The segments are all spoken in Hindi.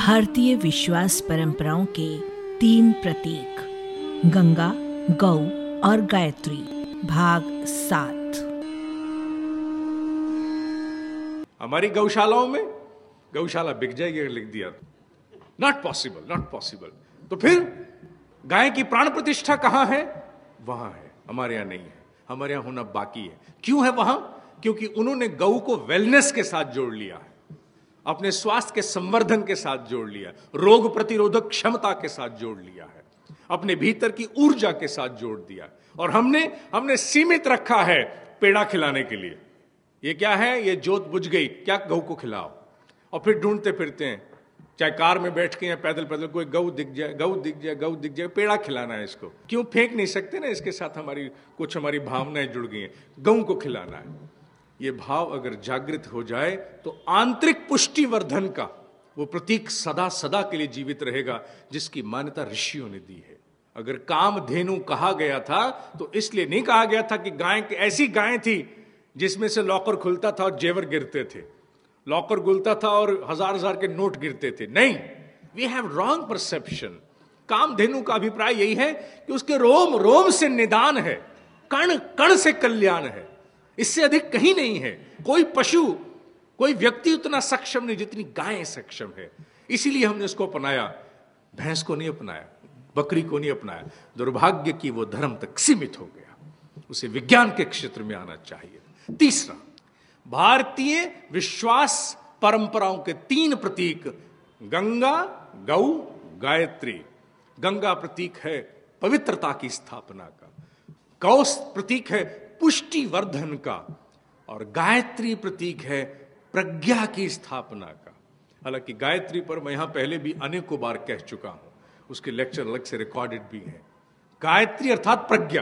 भारतीय विश्वास परंपराओं के 3 प्रतीक, गंगा, गौ और गायत्री, भाग 7। हमारी गौशालाओं में गौशाला बिक जाएगी अगर लिख दिया तो। Not possible, not possible. तो फिर गाय की प्राण प्रतिष्ठा कहां है? वहां है, हमारे यहां नहीं है। हमारे यहां होना बाकी है। क्यों है वहां? क्योंकि उन्होंने गौ को वेलनेस के साथ जोड़ लिया है, अपने स्वास्थ्य के संवर्धन के साथ जोड़ लिया, रोग प्रतिरोधक क्षमता के साथ जोड़ लिया है, अपने भीतर की ऊर्जा के साथ जोड़ दिया। और हमने सीमित रखा है पेड़ा खिलाने के लिए। ये क्या है? ये जोत बुझ गई, क्या गऊ को खिलाओ। और फिर ढूंढते फिरते हैं, चाहे कार में बैठ के या पैदल पैदल, कोई गऊ दिख जाए, गऊ दिख जाए, गऊ दिख जाए, पेड़ा खिलाना है इसको। क्यों? फेंक नहीं सकते ना, इसके साथ हमारी भावनाएं जुड़ गई हैं, गऊ को खिलाना है। ये भाव अगर जागृत हो जाए तो आंतरिक पुष्टिवर्धन का वो प्रतीक सदा सदा के लिए जीवित रहेगा, जिसकी मान्यता ऋषियों ने दी है। अगर कामधेनु कहा गया था तो इसलिए नहीं कहा गया था कि गाय ऐसी गाय थी जिसमें से लॉकर खुलता था और जेवर गिरते थे, लॉकर खुलता था और हजार हजार के नोट गिरते थे। नहीं, we have wrong perception. Kamdhenu का अभिप्राय यही है कि उसके रोम रोम से निदान है, कण कण से कल्याण है। इससे अधिक कहीं नहीं है। कोई पशु, कोई व्यक्ति उतना सक्षम नहीं जितनी गाय सक्षम है। इसीलिए हमने उसको अपनाया, भैंस को नहीं अपनाया, बकरी को नहीं अपनाया। दुर्भाग्य की वो धर्म तक सीमित हो गया, उसे विज्ञान के क्षेत्र में आना चाहिए। तीसरा, भारतीय विश्वास परंपराओं के 3 प्रतीक, गंगा, गौ, गायत्री। गंगा प्रतीक है पवित्रता की स्थापना का, गौ प्रतीक है पुष्टिवर्धन का, और गायत्री प्रतीक है प्रज्ञा की स्थापना का। हालांकि गायत्री पर मैं यहां पहले भी अनेकों बार कह चुका हूं, उसके लेक्चर अलग से रिकॉर्डेड भी है। गायत्री अर्थात प्रज्ञा।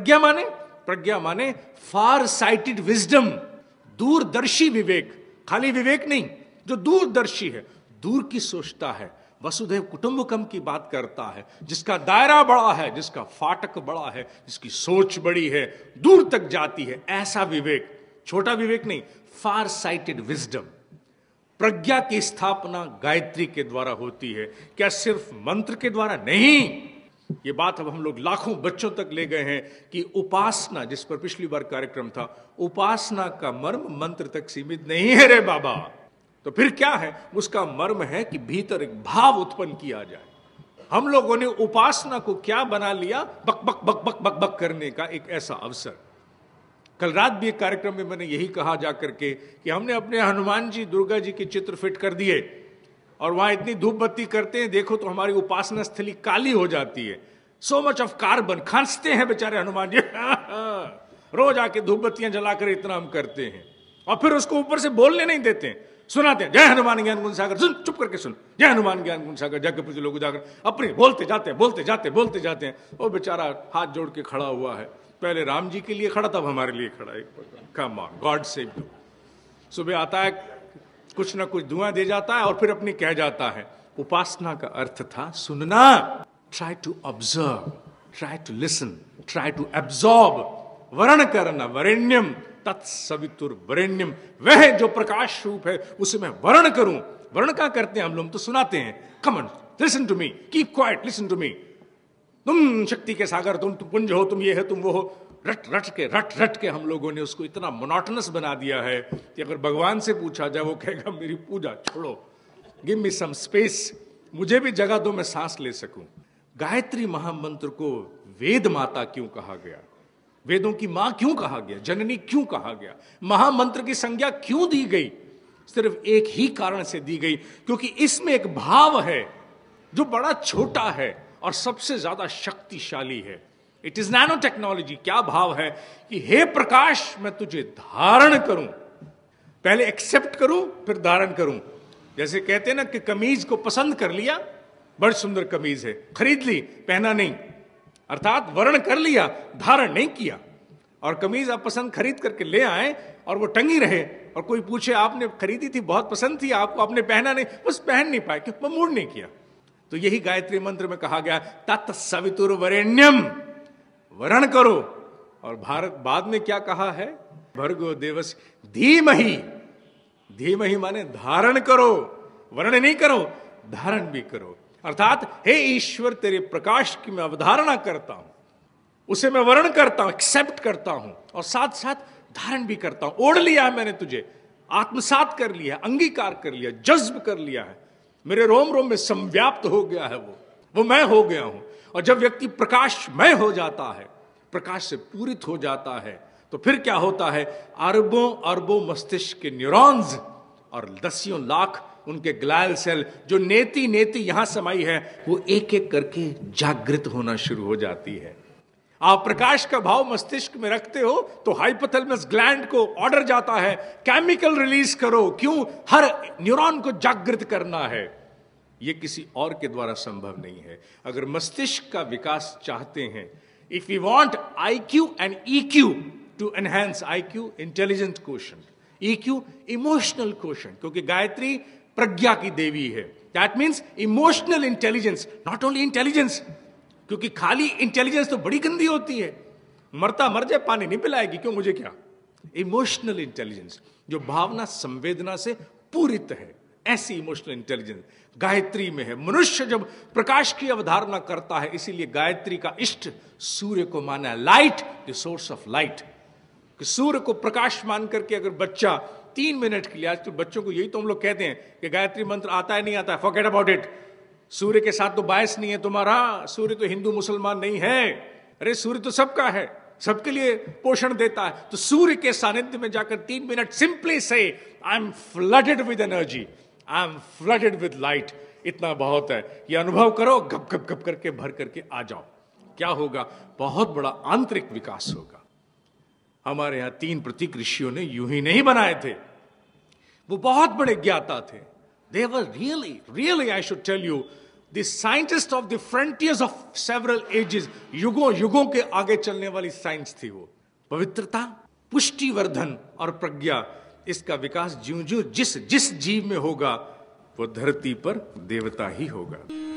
प्रज्ञा माने फार साइटेड विजडम, दूरदर्शी विवेक। खाली विवेक नहीं, जो दूरदर्शी है, दूर की सोचता है, वसुधैव कुटुंबकम की बात करता है, जिसका दायरा बड़ा है, जिसका फाटक बड़ा है, जिसकी सोच बड़ी है, दूर तक जाती है, ऐसा विवेक। छोटा विवेक नहीं, फार साइटेड विजडम। प्रज्ञा की स्थापना गायत्री के द्वारा होती है। क्या सिर्फ मंत्र के द्वारा? नहीं। ये बात अब हम लोग लाखों बच्चों तक ले गए हैं कि उपासना, जिस पर पिछली बार कार्यक्रम था, उपासना का मर्म मंत्र तक सीमित नहीं है रे बाबा। तो फिर क्या है? उसका मर्म है कि भीतर एक भाव उत्पन्न किया जाए। हम लोगों ने उपासना को क्या बना लिया? बक बक बक बक बक बक करने का एक ऐसा अवसर। कल रात भी एक कार्यक्रम में मैंने यही कहा जाकर के कि हमने अपने हनुमान जी, दुर्गा जी के चित्र फिट कर दिए और वहां इतनी धूप बत्ती करते हैं, देखो तो हमारी उपासना स्थली काली हो जाती है। सो मच ऑफ कार्बन, खांसते हैं बेचारे हनुमान जी रोज आके धूप बत्तियां जलाकर इतना हम करते हैं, और फिर उसको ऊपर से बोलने नहीं देते हैं, सुनाते हैं जय हनुमान ज्ञान गुण सागर। सुन, चुप करके सुन, जय हनुमान ज्ञान गुण सागर, जाके पूछ लोग जाकर अपने बोलते जाते हैं। वो बेचारा हाथ जोड़ के खड़ा हुआ है, पहले राम जी के लिए खड़ा, तब हमारे लिए खड़ा है। Come on, God save you. सुबह आता है, कुछ ना कुछ धुआं दे जाता है और फिर अपनी कह जाता है। उपासना का अर्थ था सुनना। Try to observe, try to listen, try to absorb. वर्ण करना, वरेण्यम तत्सवितुर वरेण्यम, वह जो प्रकाश रूप है उसे मैं वर्ण करूं। वर्ण क्या करते हैं हम लोग? तो सुनाते हैं। Come on, listen to me, keep quiet, listen to me. तुम शक्ति के सागर, तुम पुंज हो, तुम ये है, तुम वो हो। रट के हम लोगों ने उसको इतना मोनोटोनस बना दिया है कि अगर भगवान से पूछा जाए, वो कहेगा मेरी पूजा छोड़ो, गिव मी सम स्पेस, मुझे भी जगह दो, मैं सांस ले सकूं। गायत्री महामंत्र को वेद माता क्यों कहा गया? वेदों की मां क्यों कहा गया? जननी क्यों कहा गया? महामंत्र की संज्ञा क्यों दी गई? सिर्फ एक ही कारण से दी गई, क्योंकि इसमें एक भाव है जो बड़ा छोटा है और सबसे ज्यादा शक्तिशाली है। It is nano technology. क्या भाव है? कि हे प्रकाश, मैं तुझे धारण करूं, पहले एक्सेप्ट करूं फिर धारण करूं। जैसे कहते हैं ना कि कमीज को पसंद कर लिया, बड़ी सुंदर कमीज है, खरीद ली, पहना नहीं, अर्थात वर्ण कर लिया, धारण नहीं किया। और कमीज आप पसंद खरीद करके ले आए और वो टंगी रहे, और कोई पूछे आपने खरीदी थी, बहुत पसंद थी आपको, आपने पहना नहीं, बस पहन नहीं पाए, क्योंकि मूड नहीं किया। तो यही गायत्री मंत्र में कहा गया, तत्सवितुर वरेण्यम, वर्ण करो। और भारत बाद में क्या कहा है? भर्गो देवस्य धीमहि। धीमहि माने धारण करो, वर्ण नहीं करो, धारण भी करो। अर्थात हे ईश्वर, तेरे प्रकाश की मैं अवधारणा करता हूं, उसे मैं वर्ण करता हूं, एक्सेप्ट करता हूं, और साथ साथ धारण भी करता हूं। ओढ़ लिया है मैंने तुझे, आत्मसात कर लिया, अंगीकार कर लिया, जज्ब कर लिया है, मेरे रोम रोम में संव्याप्त हो गया है, वो मैं हो गया हूं। और जब व्यक्ति प्रकाशमय हो जाता है, प्रकाश से पूरित हो जाता है, तो फिर क्या होता है? अरबों अरबों मस्तिष्क के न्यूरॉन्स और दसियों लाख उनके ग्लायल सेल जो नेति नेति यहां समाई है, वो एक एक करके जागृत होना शुरू हो जाती है। आप प्रकाश का भाव मस्तिष्क में रखते हो तो हाइपोथैलेमस ग्लैंड को ऑर्डर जाता है, केमिकल रिलीज करो। क्यों? हर न्यूरॉन को जागृत करना है। यह किसी और के द्वारा संभव नहीं है। अगर मस्तिष्क का विकास चाहते हैं, if you want IQ and EQ to enhance IQ, intelligent quotient, EQ, emotional quotient, क्योंकि गायत्री प्रज्ञा की देवी है। That means emotional intelligence, not only intelligence, क्योंकि खाली इंटेलिजेंस तो बड़ी गंदी होती है, मरता मर जाए पानी नहीं पिलाएगी, क्यों मुझे क्या। इमोशनल इंटेलिजेंस जो भावना संवेदना से पूरित है, ऐसी इमोशनल इंटेलिजेंस गायत्री में है। मनुष्य जब प्रकाश की अवधारणा करता है, इसीलिए गायत्री का इष्ट सूर्य को माना है, light the source of light, कि सूर्य को प्रकाश मान करके अगर बच्चा 3 मिनट के लिए, आज तो बच्चों को यही तो हम लोग कहते हैं कि गायत्री मंत्र आता है नहीं आता है, फॉरगेट अबाउट इट, सूर्य के साथ तो बायस नहीं है तुम्हारा, सूर्य तो हिंदू मुसलमान नहीं है, अरे सूर्य तो सबका है, सबके लिए पोषण देता है। तो सूर्य के सानिध्य में जाकर 3 मिनट सिंपली से I am flooded with energy, I am flooded with light, इतना बहुत है। ये अनुभव करो, गप गप गप करके भर करके आ जाओ। क्या होगा? बहुत बड़ा आंतरिक विकास होगा। हमारे यहां 3 प्रतीक ऋषियों ने यूं ही नहीं बनाए थे, वो बहुत बड़े ज्ञाता थे। They were really, I should tell you, the scientists of the frontiers of several ages, युगों के आगे चलने वाली साइंस थी वो। पवित्रता, पुष्टिवर्धन और प्रज्ञा, इसका विकास ज्यों-ज्यों जिस जीव में होगा, वो धरती पर देवता ही होगा।